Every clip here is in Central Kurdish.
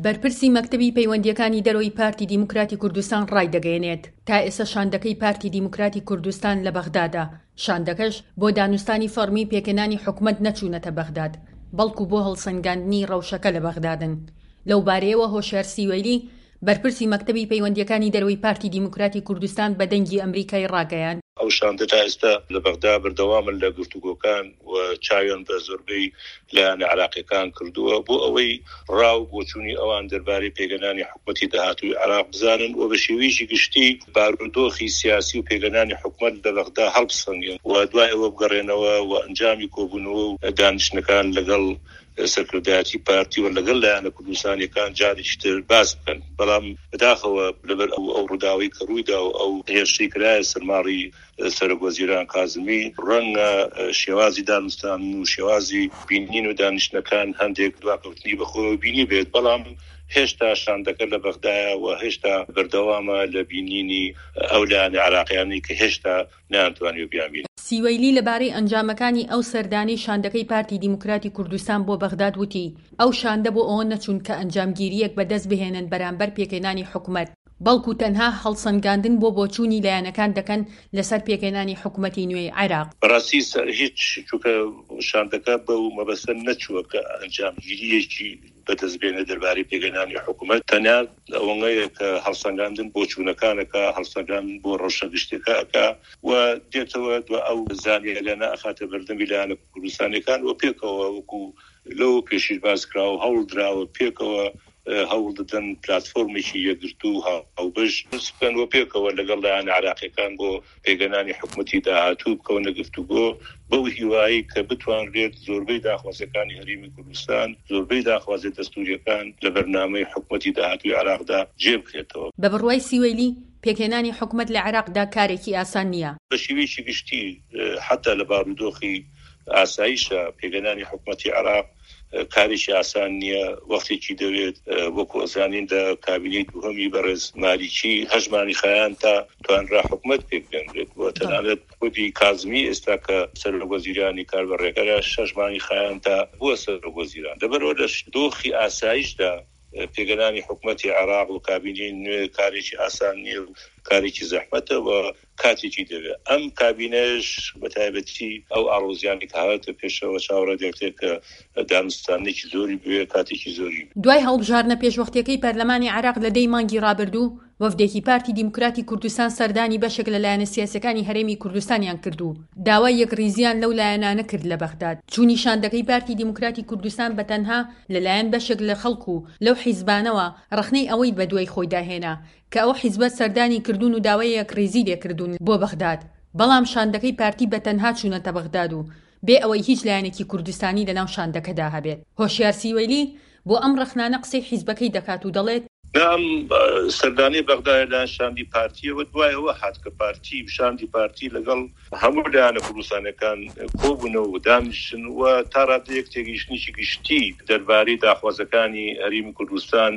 بەرپرسی مەکتەبی پەیوەندیەکانی دەرەوەی پارتی دیموکراتی کوردستان ڕایدەگەیەنێت تا ئێستا شاندەکەی پارتی دیموکراتی کوردستان لە بەغدادە. شاندەکەش بۆ دانوستانی فەرمی پێکەنانی حکومەت نەچوونەتە بەغداد، بەڵکو بۆ هەڵسەنگاندنی ڕەوشەکە لە بەغدادن. لەو بارەیەوە هۆشیار سیوەیلی بەرپرسی مەکتەبی پەیوەندیەکانی دەرەوەی پارتی دیموکراتی کوردستان بە دەنگی ئەمریکای ڕاگەیاند. ئەو شاندە تا ئێستا لە بەغدا بەردەوامن لە گفتوگۆکان و چاویان بە زۆربەی لایەنە عراقیەکان کردووە بۆ ئەوەی ڕاو بۆچوونی ئەوان دەربارەی پێگەنانی حکومەتی داهاتووی عراق بزانن و بە شێوەیەکی گشتی بارودۆخی سیاسی و پێگەنانی حکومەت لە بەغدا هەڵبسەنگێن و دوای ئەوە بگەڕێنەوە و ئەنجامی کۆبوونەوە و دانیشتنەکان لەگەڵ سەرکردایەتی پارتی و لەگەڵ لایەنە کوردستانیەکان جارێکی تر باس بکەن. بەڵام بەداخەوە لەبەر ئەو ڕووداوی کە ڕوویدا و ئەو هێرشی کرایە سەرماڕی سەرۆکوەزیران کازمی ڕەنگە شێوازی دانوستان و شێوازی بینین و دانیشتنەکان هەندێک دواکەوتنی بەخۆ بینی بێت، بەڵام هێشتا شاندەکە لە بەغدایە و هێشتا بەردەوامە لە بینینی ئەو لایەنە عراقیانی کە هێشتا نەیانتوانی بیانبین. سیوەیلی لەبارەی ئەنجامەکانی ئەو سەردانی شاندەکەی پارتی دیموکراتی کوردستان بۆ بەغداد وتی ئەو شاندە بۆ ئەوە نەچوون کە ئەنجامگیریەک بەدەست بهێنن بەرامبەر پێکەنانی حکومەت، بەڵکو تەنها هەڵسەنگاندن بۆ بۆچوونی لایەنەکان دەکەن لەسەر پێکەنانی حکومەتی نوێی عێراق. بەڕاستی هیچ چووکە شاندەکە بەو مەبەستە نەچووە کە ئەنجامگیریەکی بەدەست بێنە دەربارەی پێگەنانی حکومەت، تەنیا ئەوەیە کە هەڵسەنگاندن بۆ چوونەکانەکە، هەڵسەنگاندن بۆ ڕەوشەگشتەکە و دێتەوە دو ئەو زانیە لەنە ئەخاتە بەردەمی لایەنە کوردستانیەکان و پێکەوە وەکو لەو پێشیر باس کراوە هەوڵ دراوە پێکەوە هەوڵ دەدەن پلاتفۆرمێکی یەکگرتو و هاوبەش بکەن و پێکەوە لەگەڵ لایەنە عراقیەکان بۆ پێگەنانی حکومەتی داهاتوو بکەونە گفتوگۆ بەو هیوایی کە بتوانرێت زۆربەی داخوازەکانی هەرێمی کوردستان، زۆربەی داخوازی دەستوریەکان لە بەرنامەی حکومەتی داهاتووی عراقدا جێبکرێتەوە. بە بڕوای سیوەیلی پێکهێنانی حکومەت لە عێراقدا کارێکی ئاسان نییە. بە شێوەیەکی گشتی حتا لە بارودۆخی ئاسایشە پێگەنانی حکومەتی عراق کارێکی ئاسان نییە. وەختێکی دەوێت وەکو ئەزانین لە کابینەی دووهەمی بەڕێز مالیکی هەژمانی خایان تا توانرا حکومەت پێبگەنرێت و تەنانەت خودی کازمی ئێستا کە سەرۆکوەزیرانی کاربەڕێکەرە شەژمانی خایان تا بووە سەرۆکوەزیران. دەبەرەوە لە دۆخی ئاسایشدا پێگەنانی حکومەتی عراق و کابینەی نوێ کارێکی ئاسان نییە و کارێکی زەحمەتە و کاتێکی دەوێت. ئەم کابینەش بەتایبەتی ئەو ئاڕۆزیانی کە هاتە پێشەوە چاوەڕێ دەکرێت کە دانوستانێکی زۆری بوێ، کاتێکی زۆری. دوای هەڵبژاردنە پێشوەختیەکەی پەرلەمانی عێراق لە دەی مانگی ڕابردوو، وەفدێکی پارتی دیموکراتی کوردستان سەردانی بەشێک لە لایەنە سیاسەکانی هەرێمی کوردستانیان کردو. داوای یەکڕیزیان لەو لایەنانە کرد لە بەغداد. چوونی شاندەکەی پارتی دیموکراتی کوردستان بەتەنها لەلایەن بەشێک لە خەڵکو لەو حیزبانەوە ڕخنەی ئەوەی بە دوای خۆی داهێنا کە ئەو حیزبە سەردانی کردوون و داوای یەکڕیزی لێکردوون بۆ بەغداد. بەڵام شاندەکەی پارتی بەتەنها چوونەتە بەغداد و بێ ئەوەی هیچ لایەنێکی کوردستانی لەناو شاندەکەدا هەبێت. هۆشیار سیوەیلی بۆ ئەم ڕخنانە قسەی حیزبەکەی دەکات و دەڵێت نام سەردانی بەغداد لە شاندی پارتیەوە دوایەوە هات کە پارتی شاندی پارتی لەگەڵ هەموو لایەنە کوردستانەکان کۆبوونەوە و دانیشتن و تا ڕادەیەک تێگەیشتنیی گشتی دەربارەی داخوازەکانی هەرێمی کوردستان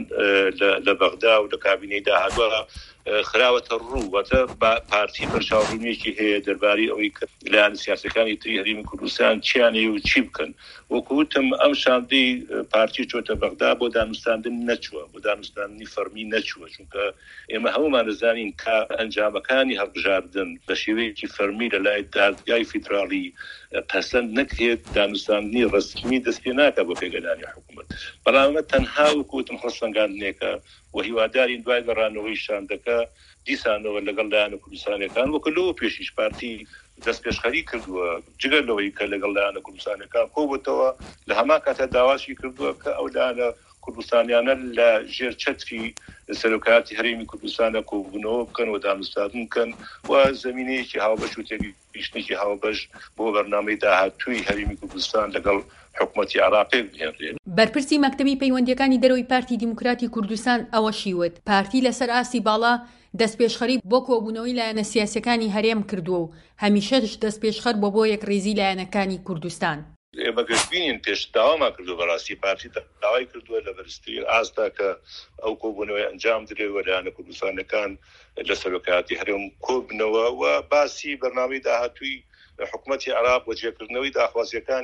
لە بەغدا و لە کابینەی داهاتووە خراوەتە ڕوو واتە پارتی بەرچاوڕوونیەکی هەیە دەربارەی ئەوەی کە لایەنە سیاسەکانی تری هەرێمی کوردستان چیانەیە و چی بکەن. وەکوتم ئەم شاندەی پارتی چۆتە بەغدا بۆ دانوستاندن نەچووە، بۆ دانوستاندنی فەرمی نەچووە، چونکە ئێمە هەمومان دەزانین کە ئەنجامەکانی هەڵبژاردن بە شێوەیەکی فەرمی لە لای دادگای فیدراڵی پەسەند نەکرێت دانوستاندنی ڕسمی دەست پێ ناکات بۆ پێگەنانی حکومەت. بەڵام تەنها وەکوتم هەڵسەنگاندنێکە و هیوادارین دوای گەڕانەوەی شاندەکە دیسانەوە لەگەڵ لایەنە کوردستانەکان وەکو لەوە پێشیش پارتی دەست پێشخەری کردووە جگەر لەوەی کە لەگەڵ لایەنە کوردستانەکان کۆبووەتەوە لە هەمان کاتە داواشی کردووە کە ئەو لایەنە کوردستانیانە لە ژێر چەتری سەرۆکایەتی هەرێمی کوردستانە کۆبوونەوە بکەن و دانوستاندن بکەن و زەمینەیەکی هاوبەش و تێگەیشتنێکی هاوبەش بۆ بەرنامەی داهاتووی هەرێمی کوردستان لەگەڵ حکومەتی عراقی بهێنرێت. بەرپرسی مەکتەبی پەیوەندیەکانی دەرەوەی پارتی دیموکراتی کوردستان ئەوەشی وت پارتی لەسەر ئاسی باڵا دەستپێشخەری بۆ کۆبوونەوەی لایەنە سیاسەکانی هەرێم کردووە و هەمیشەش دەستپێشخەر بۆ یەکڕێزی لایەنەکانی کوردستان. ئێمە گەشتبینین پێش داوامان کردو بەڕاستی پارتی داوای کردووە لە بەرزترین ئاستا کە ئەو کۆبوونەوەی ئەنجام درێوە لایەنە کوردستانەکان لە سەرۆکایەتی هەرێم کۆبنەوە و باسی بەرنامەی داهاتووی حکومەتی عراق و جێکردنەوەی داخوازیەکانی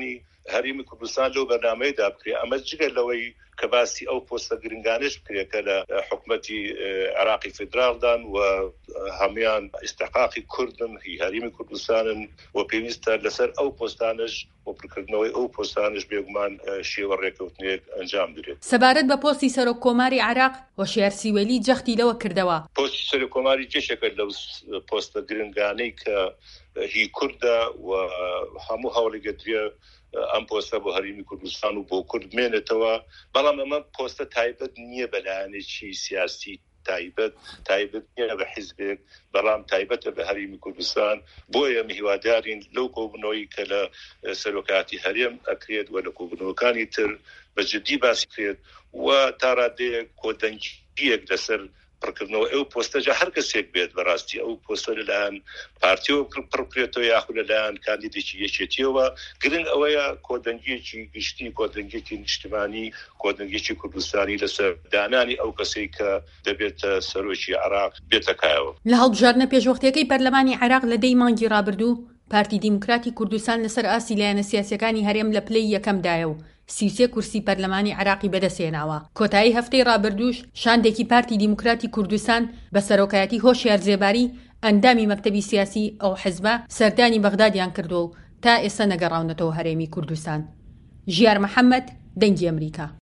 هەرێمی کوردستان لەو بەرنامەیەدا بکرێ ئەمە جگە لەوەی کە باسی ئەو پۆستە گرنگانش بکرێت کە لە حکومەتی عێراقی فدراڵدان و هەمویان ئیستحقاقی کوردن هی هەرێمی کوردستانن و پێویستە لەسەر ئەو پۆستانش و پڕکردنەوەی ئەو پۆستانش بێگومان شێوە ڕێکەوتنێک ئەنجام درێت. سەبارەت بە پۆستی سەرۆک کۆماری عێراق هۆشیار سیوەلی جەختی لەوە کردەوە. پۆستی سەرۆک کۆماری جێشێکە لەو پۆستە گرنگانەی کە هی کوردە و هەموو هەوڵێک دەدرێت ئەم پۆستە بۆ هەرێمی کوردستان و بۆ کورد بمێنێتەوە، بەڵام ئەمە پۆستە تایبەت نییە بە لایەنێکی سیاسی تایبەت نییە بە حیزبێک، بەڵام تایبەتە بە هەرێمی کوردستان. بۆیە میهوادارین لەو کۆبوونەوەی کە لە سەرۆکاتی هەرێم ئەکرێت و لە کۆبوونەوەکانی تر بە جددی باسی کرێت و تا ڕادەیەک کۆدەنگیەک لەسەر پڕکردنەوە ئەو پۆستەجا هەر کەسێک بێت بەڕاستی ئەو پۆستە لەلایەن پارتیەوە پڕکرێتەوە یاخود لەلایەن کاندیدێکی یەکێتیەوە. گرنگ ئەوەیە کۆدەنگیەکی گشتی، کۆدەنگیەکی نیشتیمانی، کۆدەنگیەکی کوردستانی لەسەر دانانی ئەو کەسێک کە دەبێتە سەرۆکی عێراق بێتەکایەوە. لە هەڵبژاردنە پێشوەختیەکەی پەرلەمانی عێراق لە دەی مانگی ڕابردوو پارتی دیموکراتی کوردستان لەسەر ئاسی لایەنە سیاسیەکانی هەرێم لە پلەی یەکەمدایە و 33 کورسی پەرلەمانی عێراقی بەدەستهێناوە. کۆتایی هەفتەی ڕابردووش شاندێکی پارتی دیموکراتی کوردستان بە سەرۆکایەتی هۆشیار زێباری ئەندامی مەکتەبی سیاسی ئەو حیزبە سەردانی بەغدادیان کردو و تا ئێستا نەگەڕاونەتەوە هەرێمی کوردستان. ژیار محەممەد، دەنگی ئەمریکا.